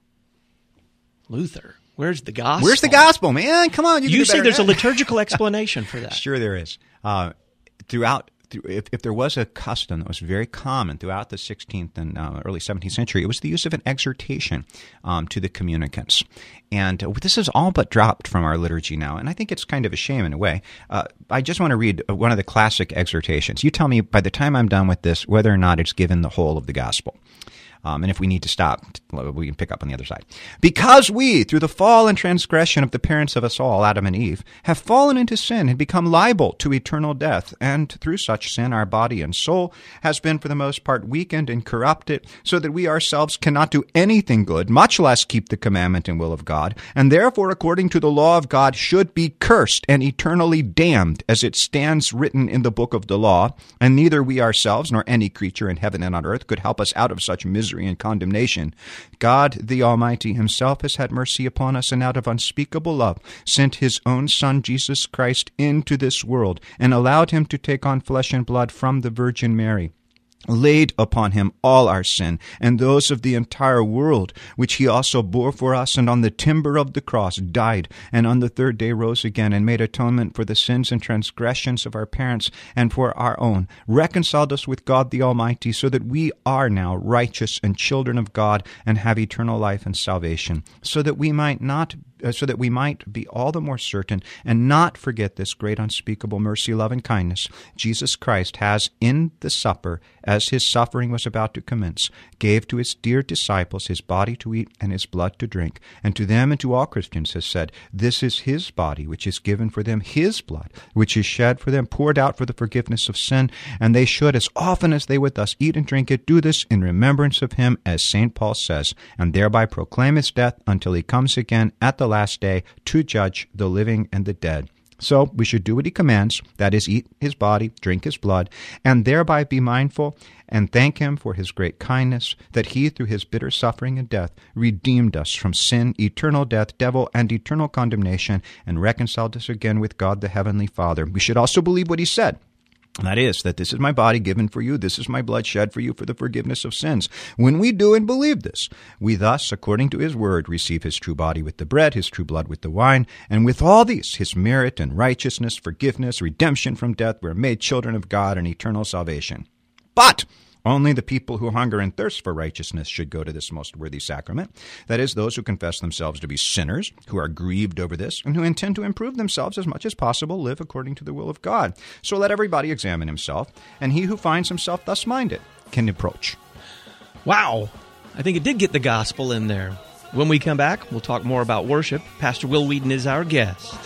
Luther, where's the gospel? Where's the gospel, man? Come on. You, you say there's than a liturgical explanation for that. Sure there is. Uh, throughout If, if there was a custom that was very common throughout the sixteenth and uh, early seventeenth century, it was the use of an exhortation um, to the communicants. And uh, this is all but dropped from our liturgy now, and I think it's kind of a shame in a way. Uh, I just want to read one of the classic exhortations. You tell me by the time I'm done with this whether or not it's given the whole of the gospel. Um, and if we need to stop, we can pick up on the other side. "Because we, through the fall and transgression of the parents of us all, Adam and Eve, have fallen into sin and become liable to eternal death, and through such sin our body and soul has been for the most part weakened and corrupted, so that we ourselves cannot do anything good, much less keep the commandment and will of God, and therefore, according to the law of God, should be cursed and eternally damned, as it stands written in the book of the law, and neither we ourselves nor any creature in heaven and on earth could help us out of such misery and condemnation. God, the Almighty himself, has had mercy upon us, and out of unspeakable love sent his own Son, Jesus Christ, into this world, and allowed him to take on flesh and blood from the Virgin Mary, laid upon him all our sin and those of the entire world, which he also bore for us, and on the timber of the cross died, and on the third day rose again, and made atonement for the sins and transgressions of our parents and for our own, reconciled us with God the Almighty, so that we are now righteous and children of God, and have eternal life and salvation, so that we might not Uh, so that we might be all the more certain and not forget this great unspeakable mercy, love, and kindness. Jesus Christ has, in the supper, as his suffering was about to commence, gave to his dear disciples his body to eat and his blood to drink, and to them and to all Christians has said, "This is his body, which is given for them, his blood, which is shed for them, poured out for the forgiveness of sin, and they should, as often as they with us eat and drink it, do this in remembrance of him, as Saint Paul says, and thereby proclaim his death until he comes again at the last day to judge the living and the dead." So we should do what he commands, that is, eat his body, drink his blood, and thereby be mindful and thank him for his great kindness, that he, through his bitter suffering and death, redeemed us from sin, eternal death, devil, and eternal condemnation, and reconciled us again with God the Heavenly Father. We should also believe what he said. And that is, that this is my body given for you, this is my blood shed for you for the forgiveness of sins. When we do and believe this, we thus, according to his word, receive his true body with the bread, his true blood with the wine, and with all these, his merit and righteousness, forgiveness, redemption from death, we are made children of God and eternal salvation. But only the people who hunger and thirst for righteousness should go to this most worthy sacrament. That is, those who confess themselves to be sinners, who are grieved over this, and who intend to improve themselves as much as possible, live according to the will of God. So let everybody examine himself, and he who finds himself thus minded can approach. Wow. I think it did get the gospel in there. When we come back, we'll talk more about worship. Pastor Will Wheaton is our guest.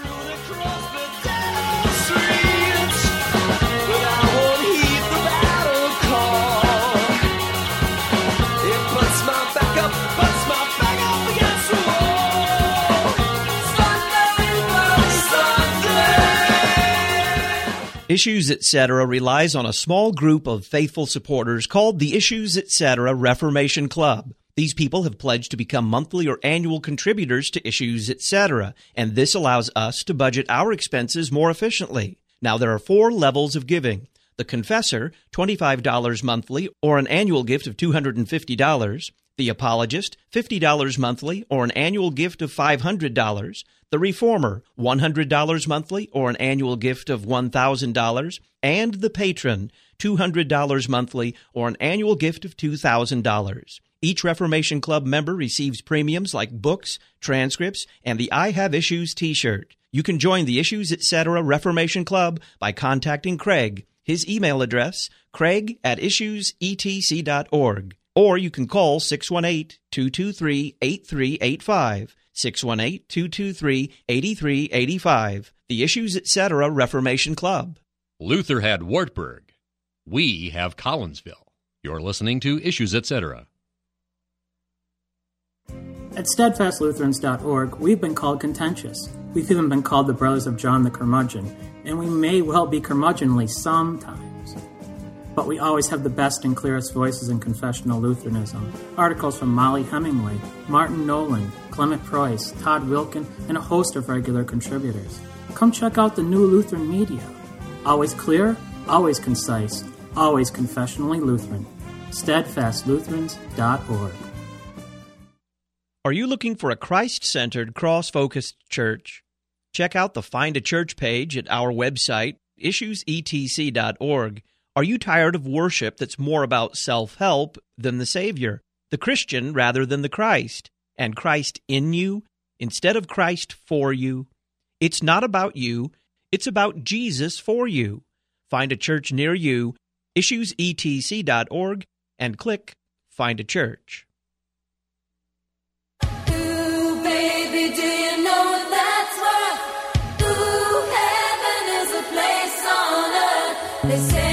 Issues Etc. relies on a small group of faithful supporters called the Issues Etc. Reformation Club. These people have pledged to become monthly or annual contributors to Issues Etc., and this allows us to budget our expenses more efficiently. Now, there are four levels of giving. The Confessor, twenty-five dollars monthly or an annual gift of two hundred fifty dollars. The Apologist, fifty dollars monthly or an annual gift of five hundred dollars. The Reformer, one hundred dollars monthly or an annual gift of one thousand dollars. And the Patron, two hundred dollars monthly or an annual gift of two thousand dollars. Each Reformation Club member receives premiums like books, transcripts, and the I Have Issues t-shirt. You can join the Issues Etc. Reformation Club by contacting Craig. His email address, craig at issues e t c dot org. Or you can call six one eight, two two three, eight three eight five, six one eight, two two three, eight three eight five. The Issues Etc. Reformation Club. Luther had Wartburg. We have Collinsville. You're listening to Issues Etc. At steadfast lutherans dot org, we've been called contentious. We've even been called the brothers of John the Curmudgeon, and we may well be curmudgeonly sometimes. But we always have the best and clearest voices in confessional Lutheranism. Articles from Molly Hemingway, Martin Nolan, Clement Preuss, Todd Wilkin, and a host of regular contributors. Come check out the new Lutheran media. Always clear, always concise, always confessionally Lutheran. steadfast lutherans dot org. Are you looking for a Christ-centered, cross-focused church? Check out the Find a Church page at our website, issues e t c dot org. Are you tired of worship that's more about self-help than the Savior, the Christian rather than the Christ, and Christ in you instead of Christ for you? It's not about you, it's about Jesus for you. Find a church near you, issues e t c dot org, and click Find a Church. Ooh, baby, do you know that's what? Ooh, heaven is a place on earth. They say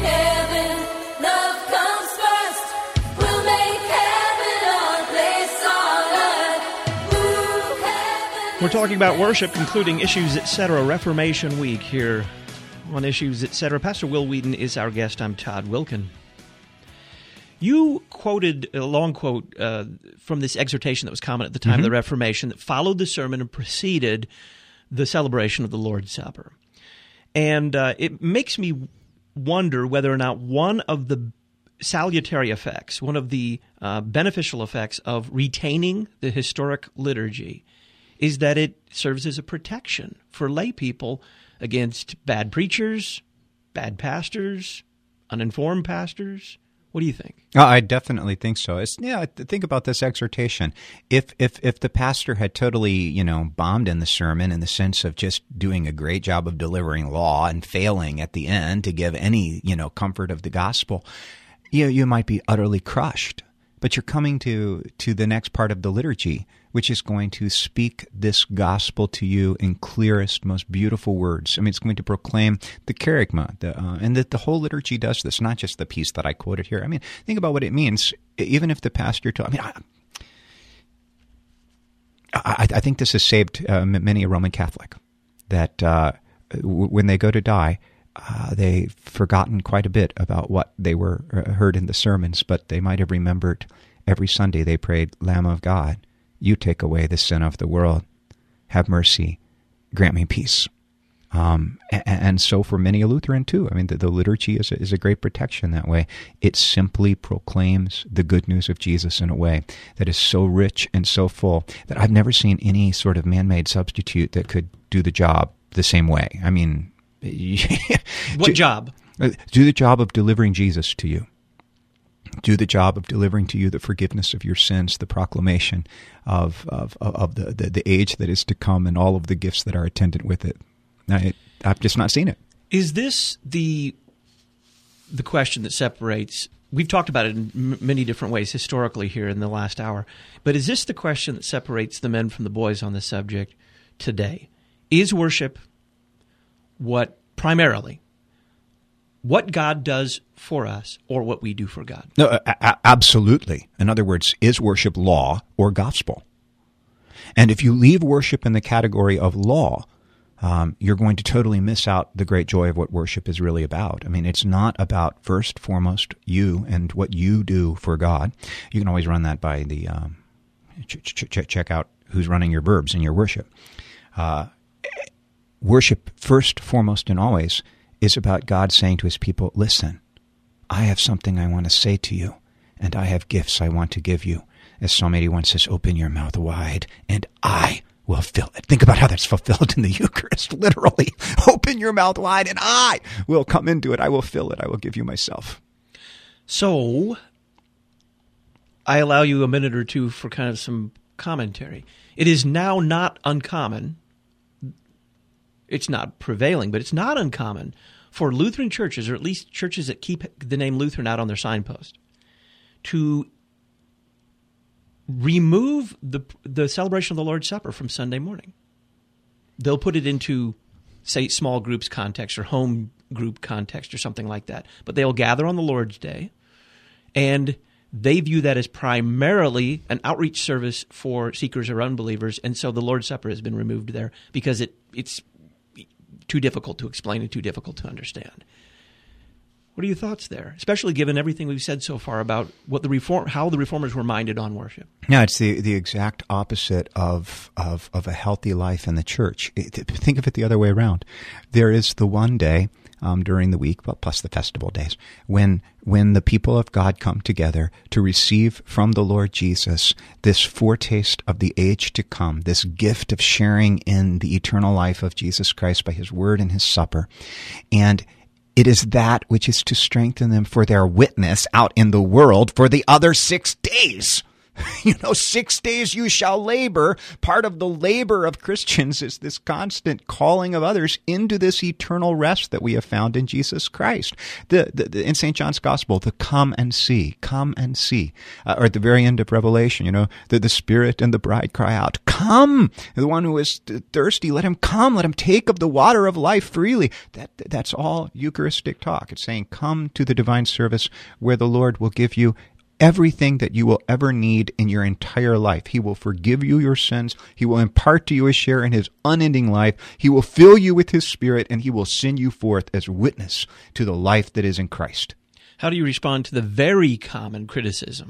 we're talking about worship, concluding Issues Etc. Reformation Week here on Issues Etc. Pastor Will Wheaton is our guest. I'm Todd Wilkin. You quoted a long quote uh, from this exhortation that was common at the time mm-hmm. of the Reformation that followed the sermon and preceded the celebration of the Lord's Supper. And uh, it makes me wonder whether or not one of the salutary effects, one of the uh, beneficial effects of retaining the historic liturgy is that it serves as a protection for lay people against bad preachers, bad pastors, uninformed pastors. What do you think? Oh, I definitely think so. It's, yeah, think about this exhortation. If if if the pastor had totally, you know, bombed in the sermon in the sense of just doing a great job of delivering law and failing at the end to give any, you know, comfort of the gospel, you you might be utterly crushed. But you're coming to, to the next part of the liturgy, which is going to speak this gospel to you in clearest, most beautiful words. I mean, it's going to proclaim the kerygma, the, uh, and that the whole liturgy does this, not just the piece that I quoted here. I mean, think about what it means. Even if the pastor told, I mean, I, I, I think this has saved uh, many a Roman Catholic. that uh, w- when they go to die, uh, they've forgotten quite a bit about what they were uh, heard in the sermons, but they might have remembered every Sunday they prayed, Lamb of God, you take away the sin of the world. Have mercy. Grant me peace. Um, and, and so for many a Lutheran too, I mean, the, the liturgy is a, is a great protection that way. It simply proclaims the good news of Jesus in a way that is so rich and so full that I've never seen any sort of man-made substitute that could do the job the same way. I mean... what do, job? Do the job of delivering Jesus to you. Do the job of delivering to you the forgiveness of your sins, the proclamation of of, of the, the, the age that is to come and all of the gifts that are attendant with it. I, I've just not seen it. Is this the the question that separates? We've talked about it in m- many different ways historically here in the last hour, but is this the question that separates the men from the boys on this subject today? Is worship what primarily what God does for us or what we do for God? No, a- a- absolutely. In other words, is worship law or gospel? And if you leave worship in the category of law, Um, you're going to totally miss out the great joy of what worship is really about. I mean, it's not about, first, foremost, you and what you do for God. You can always run that by the, um, ch- ch- check out who's running your verbs in your worship. Uh, worship, first, foremost, and always, is about God saying to his people, listen, I have something I want to say to you, and I have gifts I want to give you. As Psalm eighty-one says, open your mouth wide, and I will fill it. Think about how that's fulfilled in the Eucharist, literally. Open your mouth wide and I will come into it. I will fill it. I will give you myself. So, I allow you a minute or two for kind of some commentary. It is now not uncommon, it's not prevailing, but it's not uncommon for Lutheran churches, or at least churches that keep the name Lutheran out on their signpost, to remove the the celebration of the Lord's Supper from Sunday morning. They'll put it into, say, small groups context or home group context or something like that. But they'll gather on the Lord's Day, and they view that as primarily an outreach service for seekers or unbelievers, and so the Lord's Supper has been removed there because it it's too difficult to explain and too difficult to understand. What are your thoughts there, especially given everything we've said so far about what the reform, how the reformers were minded on worship? Yeah, it's the the exact opposite of of of a healthy life in the church. It, think of it the other way around. There is the one day um, during the week, well, plus the festival days, when when the people of God come together to receive from the Lord Jesus this foretaste of the age to come, this gift of sharing in the eternal life of Jesus Christ by his word and his supper, and it is that which is to strengthen them for their witness out in the world for the other six days. You know, six days you shall labor. Part of the labor of Christians is this constant calling of others into this eternal rest that we have found in Jesus Christ. The, the, the in Saint John's Gospel, the come and see, come and see. Uh, or at the very end of Revelation, you know, the, the Spirit and the bride cry out, come! The one who is thirsty, let him come, let him take of the water of life freely. That That's all Eucharistic talk. It's saying, come to the divine service where the Lord will give you everything that you will ever need in your entire life. He will forgive you your sins. He will impart to you a share in his unending life. He will fill you with his Spirit, and he will send you forth as witness to the life that is in Christ. How do you respond to the very common criticism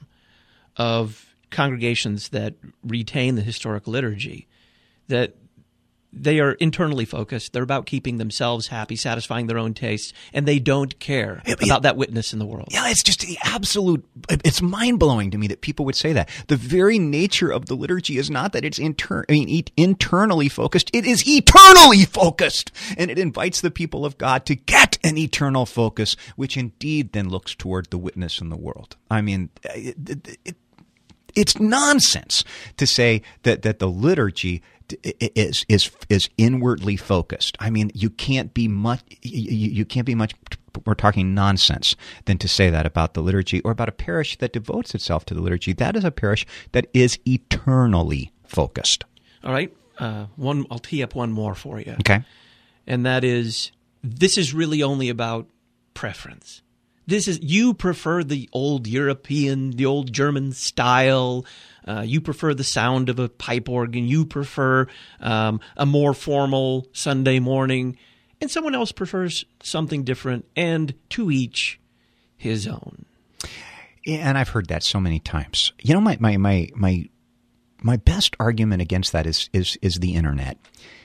of congregations that retain the historic liturgy, that they are internally focused, they're about keeping themselves happy, satisfying their own tastes, and they don't care it, about that witness in the world? Yeah, it's just the absolute, it's mind-blowing to me that people would say that. The very nature of the liturgy is not that it's inter, I mean, internally focused, it is eternally focused, and it invites the people of God to get an eternal focus, which indeed then looks toward the witness in the world. I mean, it, it, it, it's nonsense to say that, that the liturgy is is is inwardly focused. I mean, you can't be much. You, you can't be much. We're talking nonsense than to say that about the liturgy or about a parish that devotes itself to the liturgy. That is a parish that is eternally focused. All right, uh, one. I'll tee up one more for you. Okay, and that is, this is really only about preference. This is, you prefer the old European, the old German style. Uh, you prefer the sound of a pipe organ. You prefer um, a more formal Sunday morning. And someone else prefers something different, and to each his own. And I've heard that so many times. You know, my my my my, my best argument against that is is is the internet.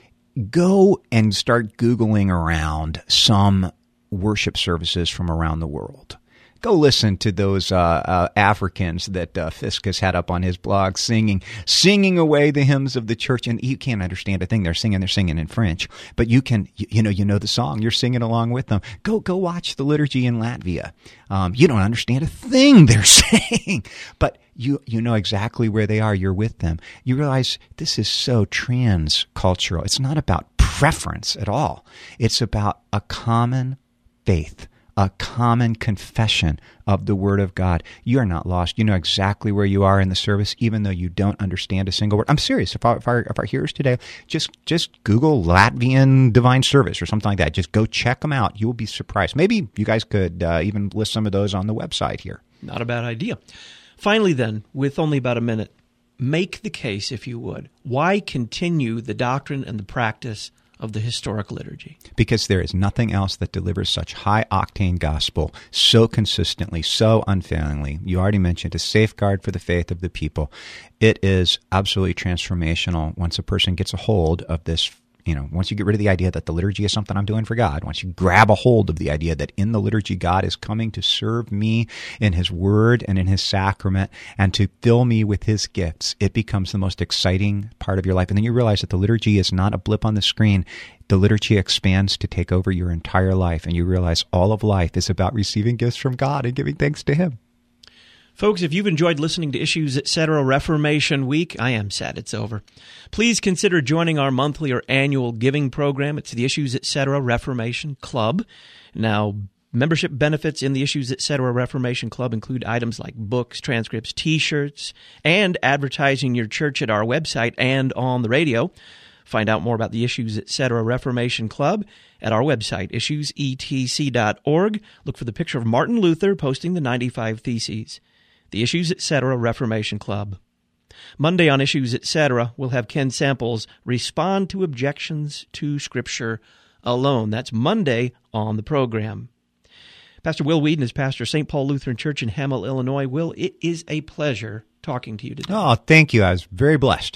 Go and start Googling around some worship services from around the world. Go listen to those uh, uh, Africans that uh, Fisk has had up on his blog singing, singing away the hymns of the church. And you can't understand a thing they're singing. They're singing in French, but you can, you, you know, you know the song. You're singing along with them. Go, go watch the liturgy in Latvia. Um, you don't understand a thing they're saying, but you, you know exactly where they are. You're with them. You realize this is so trans-cultural. It's not about preference at all. It's about a common faith, a common confession of the Word of God. You are not lost. You know exactly where you are in the service, even though you don't understand a single word. I'm serious. If our, if our, if our hearers today, just just Google Latvian Divine Service or something like that. Just go check them out. You will be surprised. Maybe you guys could uh, even list some of those on the website here. Not a bad idea. Finally, then, with only about a minute, make the case, if you would. Why continue the doctrine and the practice of the historic liturgy? Because there is nothing else that delivers such high-octane gospel so consistently, so unfailingly. You already mentioned a safeguard for the faith of the people. It is absolutely transformational once a person gets a hold of this. You know, once you get rid of the idea that the liturgy is something I'm doing for God, once you grab a hold of the idea that in the liturgy God is coming to serve me in His Word and in His sacrament and to fill me with His gifts, it becomes the most exciting part of your life. And then you realize that the liturgy is not a blip on the screen. The liturgy expands to take over your entire life, and you realize all of life is about receiving gifts from God and giving thanks to Him. Folks, if you've enjoyed listening to Issues, et cetera. Reformation Week, I am sad it's over. Please consider joining our monthly or annual giving program. It's the Issues, et cetera. Reformation Club. Now, membership benefits in the Issues, et cetera. Reformation Club include items like books, transcripts, T-shirts, and advertising your church at our website and on the radio. Find out more about the Issues, et cetera. Reformation Club at our website, issues e t c dot org. Look for the picture of Martin Luther posting the ninety-five Theses. The Issues, et cetera. Reformation Club. Monday on Issues, et cetera, we'll have Ken Samples respond to objections to Scripture alone. That's Monday on the program. Pastor Will Whedon is pastor of Saint Paul Lutheran Church in Hamel, Illinois. Will, it is a pleasure talking to you today. Oh, thank you. I was very blessed.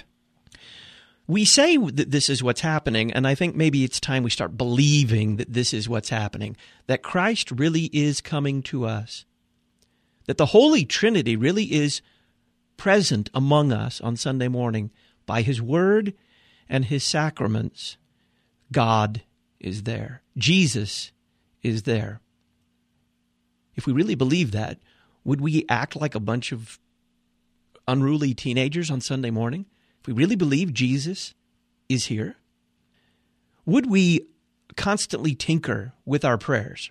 We say that this is what's happening, and I think maybe it's time we start believing that this is what's happening, that Christ really is coming to us, that the Holy Trinity really is present among us on Sunday morning by His Word and His sacraments. God is there. Jesus is there. If we really believe that, would we act like a bunch of unruly teenagers on Sunday morning? If we really believe Jesus is here, would we constantly tinker with our prayers?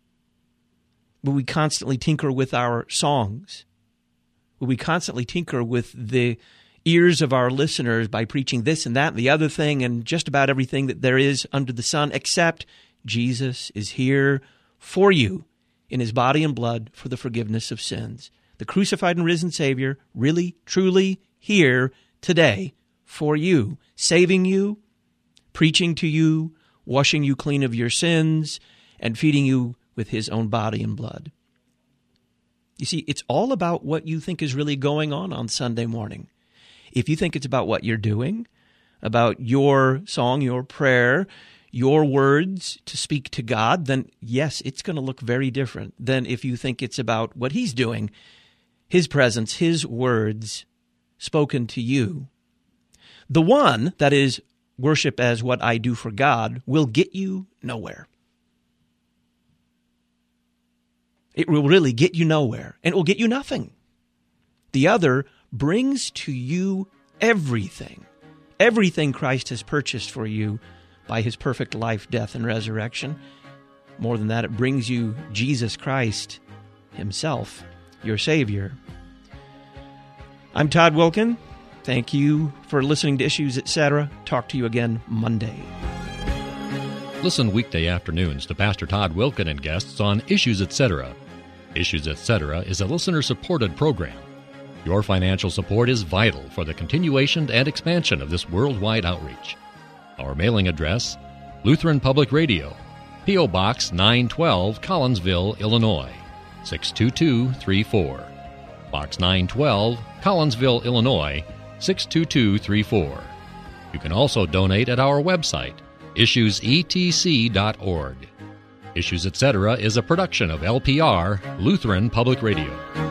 Would we constantly tinker with our songs? Would we constantly tinker with the ears of our listeners by preaching this and that and the other thing and just about everything that there is under the sun, except Jesus is here for you in His body and blood for the forgiveness of sins? The crucified and risen Savior really, truly here today for you, saving you, preaching to you, washing you clean of your sins, and feeding you with His own body and blood. You see, it's all about what you think is really going on on Sunday morning. If you think it's about what you're doing, about your song, your prayer, your words to speak to God, then yes, it's going to look very different than if you think it's about what He's doing, His presence, His words spoken to you. The one, that is, worship as what I do for God, will get you nowhere. It will really get you nowhere, and it will get you nothing. The other brings to you everything, everything Christ has purchased for you by His perfect life, death, and resurrection. More than that, it brings you Jesus Christ Himself, your Savior. I'm Todd Wilkin. Thank you for listening to Issues, et cetera. Talk to you again Monday. Listen weekday afternoons to Pastor Todd Wilkin and guests on Issues, et cetera. Issues Etc. is a listener-supported program. Your financial support is vital for the continuation and expansion of this worldwide outreach. Our mailing address, Lutheran Public Radio, P O. Box nine twelve, Collinsville, Illinois, six two two three four. Box nine twelve, Collinsville, Illinois, six two two three four. You can also donate at our website, issues e t c dot org. Issues Etc. is a production of L P R, Lutheran Public Radio.